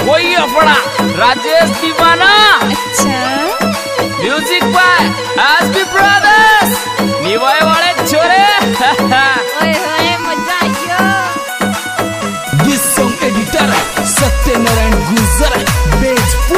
वही अपना राजेश दीवाना। अच्छा म्यूजिक बाय एसबी ब्रदर्स, निवाय वाले छोरे। ओए होए मजा आयो। दिस सॉन्ग एडिटर सत्यनारायण गुजर बेजपुर।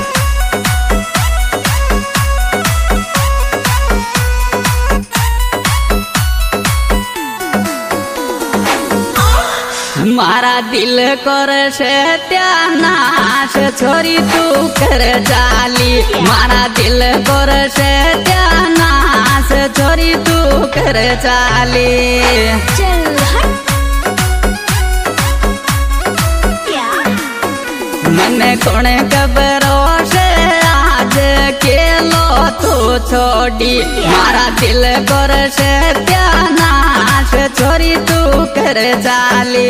मारा दिल कर से त्यानाश छोरी तू कर जाली। मारा दिल कर से त्यानाश छोरी तू कर जाली। चल मने कौन कबरो से आज के लो तू छोड़ी। मारा दिल कर से त्यानाश छोरी तू कर जाली।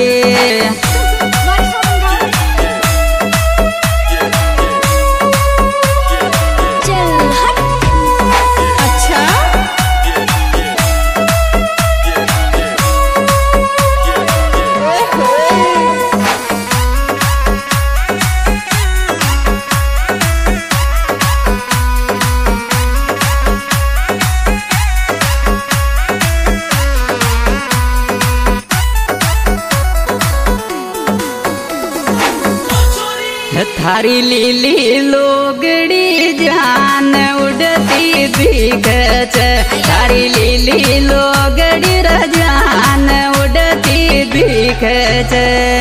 थारी लीली लोगड़ी जान उड़ती दिखच। थारी लीली लोगड़ी रजान उड़ती दिखच।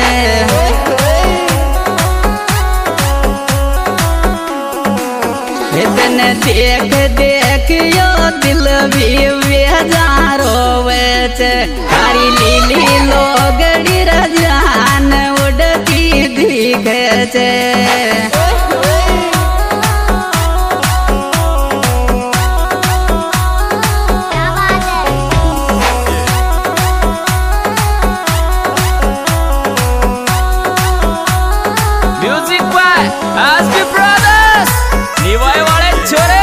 इतने देख देख यो दिल भी बेजारो वेच। थारी लीली लोगड़ी रजान उड़ती दिखच। म्यूजिक बाय एसबी ब्रदर्स, निवाय वाले छोरे।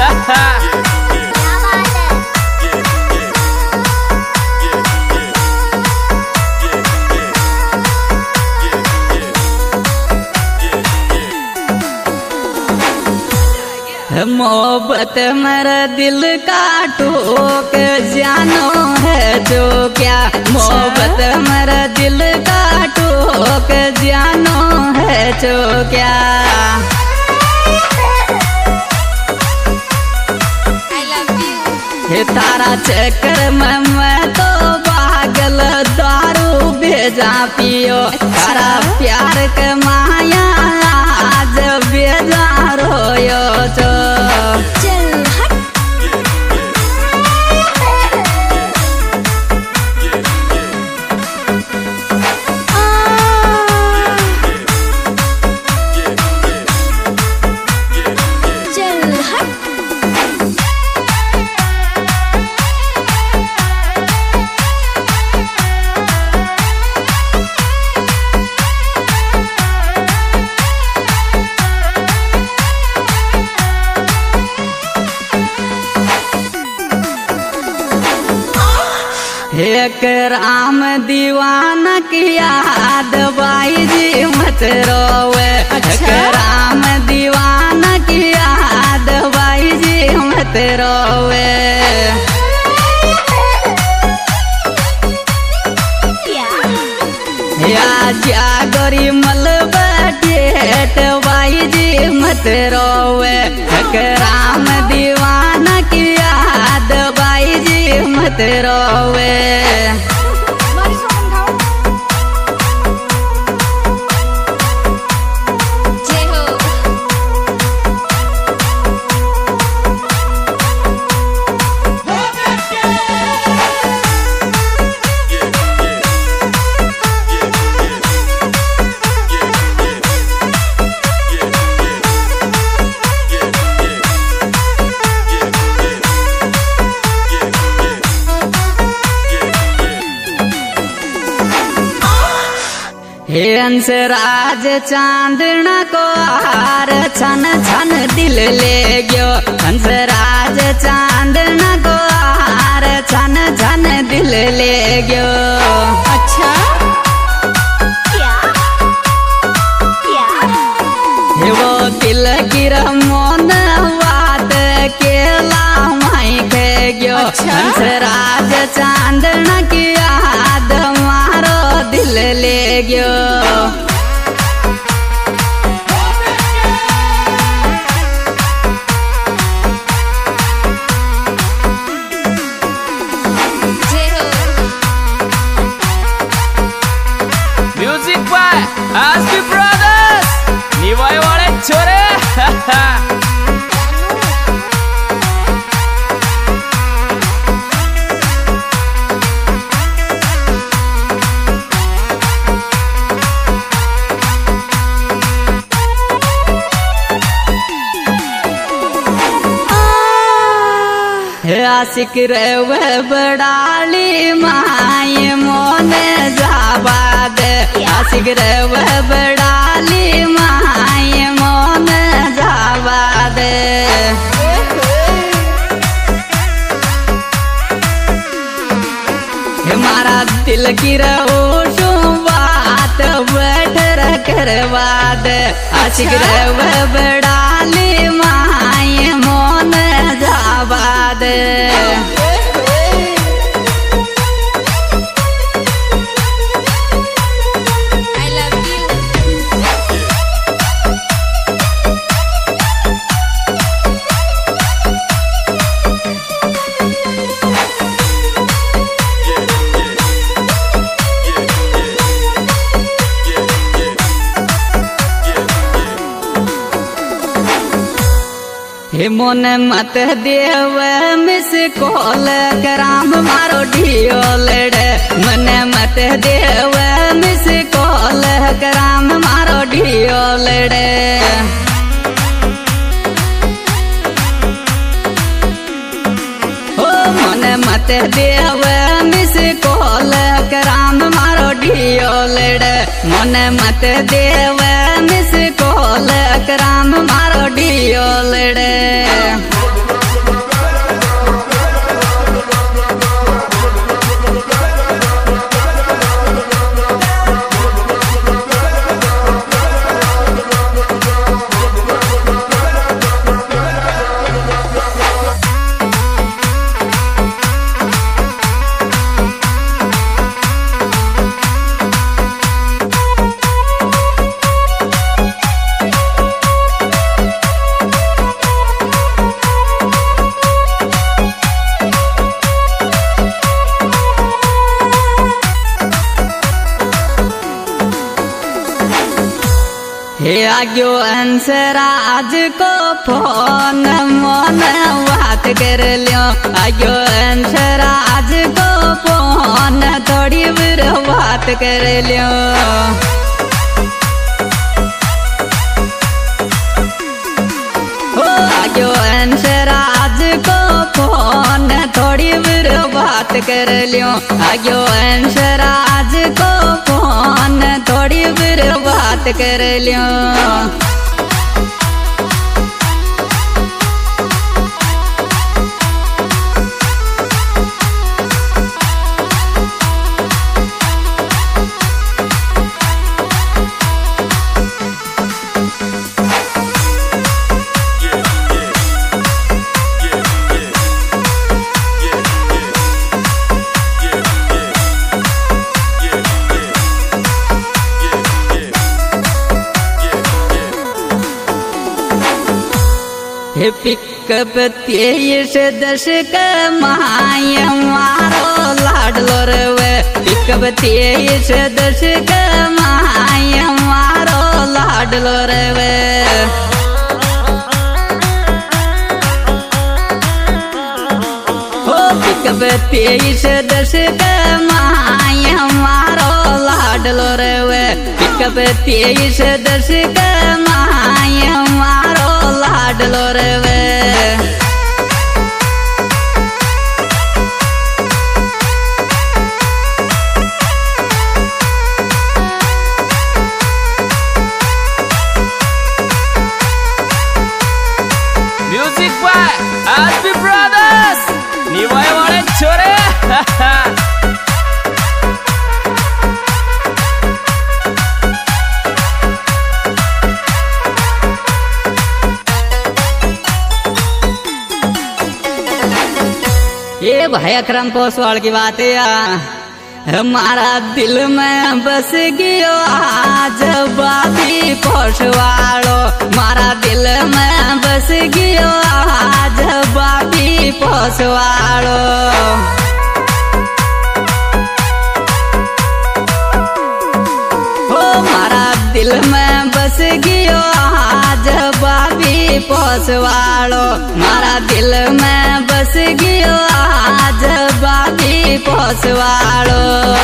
मोहब्बत मेरा दिल का टोक जानो है जो क्या। मोहब्बत मेरा दिल का टोक जानो है जो क्या। तारा चक्कर में मैं तो पागल दारू भेजा पियो। तारा प्यार के माया आज बेजा रोयो जो। एक राम दीवाना की याद बाई जी मत रोवे। एक राम दीवाना की याद बाई जी मत रोवे। या जागरी मल बैठेट बाई जी मत रोवे। एक राम दीवाना की याद बाई जी मत रोवे। हे हंसराज चांदना को हार छन छन दिल ले गयो। हंसराज चांदना को हार छन छन दिल ले गयो। अच्छा क्या क्या हंसराज चांदना की याद मारो दिल ले गयो। म्युझिक बाय आसबी ब्रदर्स, निवाय वाले छोरे। आशिक रे बड़ाली माय मोन जाबाद, आशिक रे बड़ाली माय मोन जाबाद। हमारा दिल की रोशो बात बैठ करवा दे, आशिक रे बड़ाली माय मोन जाबाद। हे मोन मत देव मिस कॉल कराम मारो ढियोल रे, मन मत देव मिस कॉल कराम मारो ढियोल रे। ओ मन मत देव मिस कॉल कराम मारो ढियोल रे, मन मत देव मिस कॉल कराम मारो ढियोल रे। हे आग्यो हंसराज को फोन मोन बात कर लियो, आग्यो हंसराज को फोन थोड़ी बिर बात कर लियो। हो आग्यो हंसराज को फोन थोड़ी बिर बात कर लियो, आग्यो हंसराज को फोन थोड़ी बिर बात कर लियो। हे पिकअप 23 दशक माय मारो लाडलो रे, पिकअप 23 दशक माय मारो लाडलो रे। हो पिकअप 23 दशक माय मारो लाडलो रे, पिकअप 23 दशक माय मारो लाडलो रे। म्युझिक बाय आसबी ब्रदर्स, निवाय वाले छोरे। ये भाई अकरम पोसवाल की बात है हमारा दिल में बस गयो आज बाबी पोसवालो मारा दिल में बस गयो आज बाबी पोसवालो हो मारा दिल में बस गयो आज बाबी पोसवालो मारा दिल में बस गयो आज बाबी पोसवालो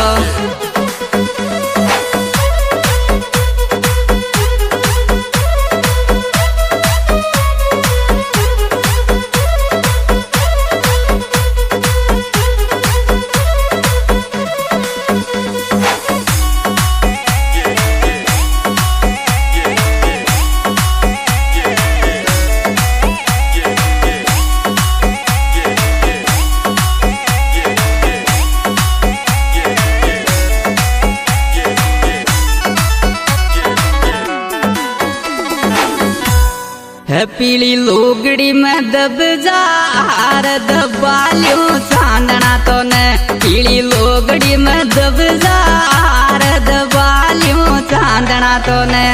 है पीली लोगड़ी में दब जार दबालियो चांदना तो ने पीली लोगड़ी में दब जार दबालियो चांदना तो ने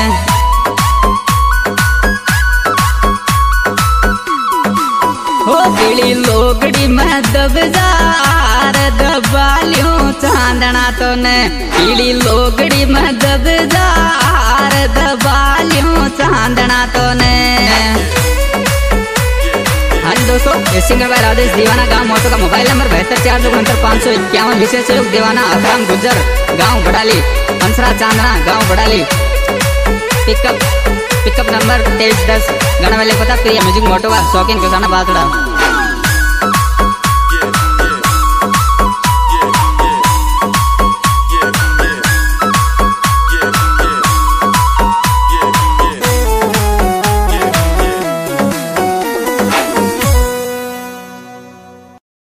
हो पीली लोगड़ी में दब जार दबालियो चांदना तो ने पीली लोगड़ी में दब जार दबालियो चांदना तो ने हाँ जी दोस्तों ये सिंगर भाई राजेश दीवाना गांव मोटो का मोबाइल नंबर 7246 विशेष सहयोग दीवाना अकरम गुज्जर गांव बड़ाली हंसरा चांदना गांव बड़ाली पिकअप नंबर 2310 गाना वाले पता प्रिय म्यूजिक मोटो का शौकीन किसाना बासड़ा।